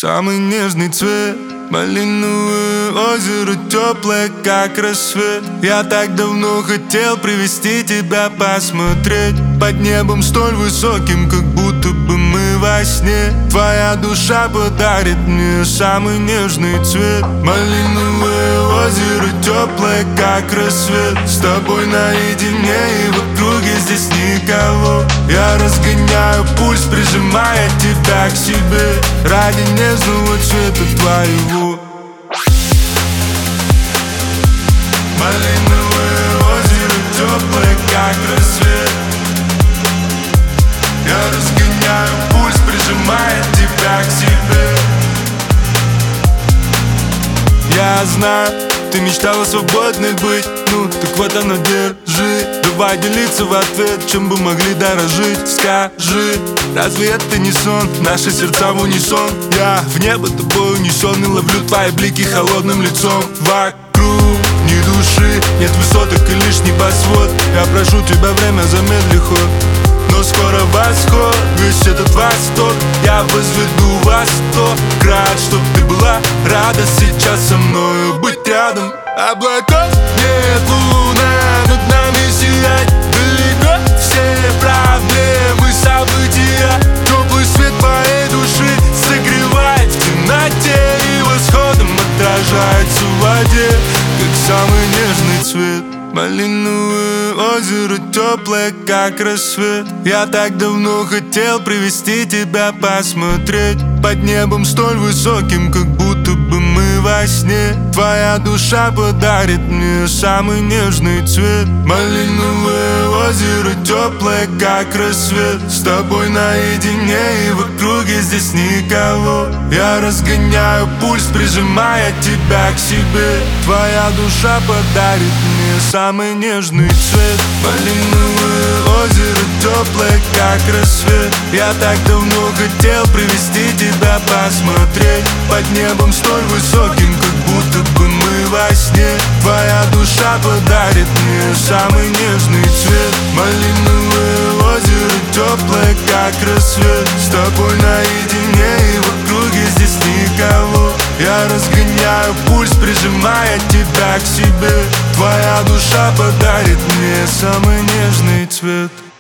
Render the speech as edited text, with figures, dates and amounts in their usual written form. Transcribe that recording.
Самый нежный цвет, малиновое озеро, теплое, как рассвет. Я так давно хотел привести тебя посмотреть. Под небом столь высоким, как будто бы мы во сне. Твоя душа подарит мне самый нежный цвет. Малиновое озеро, теплое, как рассвет. С тобой наедине и в округе здесь никого. Я разгоняю пульс, прижимая тебя к себе. Ради нежного цвета твоего. Малиновое озеро, теплое, как рассвет. Я разгоняю пульс, прижимая тебя к себе. Я знаю, ты мечтала свободной быть. Ну, так вот она, держи. Давай делиться в ответ, чем бы могли дорожить. Скажи, разве это не сон? Наши сердца в унисон. Я в небо тобой унесен и ловлю твои блики холодным лицом. Вокруг ни души, нет высоток и лишь небосвод. Я прошу тебя, время замедли ход. Но скоро восход, весь этот восток я возведу во 100 крат, чтоб ты была рада сейчас со мною быть рядом. Облаков нет, луна над нами сияет. Далеко все проблемы, события. Теплый свет моей души согревает в темноте и восходом отражается в воде, как самый нежный цвет. Малиновое озеро, теплое, как рассвет. Я так давно хотел привести тебя посмотреть. Под небом столь высоким, как будто бы мы во сне. Твоя душа подарит мне самый нежный цвет. Малиновое озеро, теплое, как рассвет. С тобой наедине и в округе здесь никого. Я разгоняю пульс, прижимая тебя к себе. Твоя душа подарит мне самый нежный цвет. Малиновое озеро, теплое, как рассвет. Я так давно хотел привести тебя посмотреть. Под небом столь высоким, как будто бы мы во сне. Твоя душа подарит мне самый нежный цвет. Малиновое озеро, теплое, как рассвет. С тобой наедине и в округе здесь никого. Я разгоняю пульс, прижимая тебя к себе. Твоя душа подарит мне самый нежный цвет.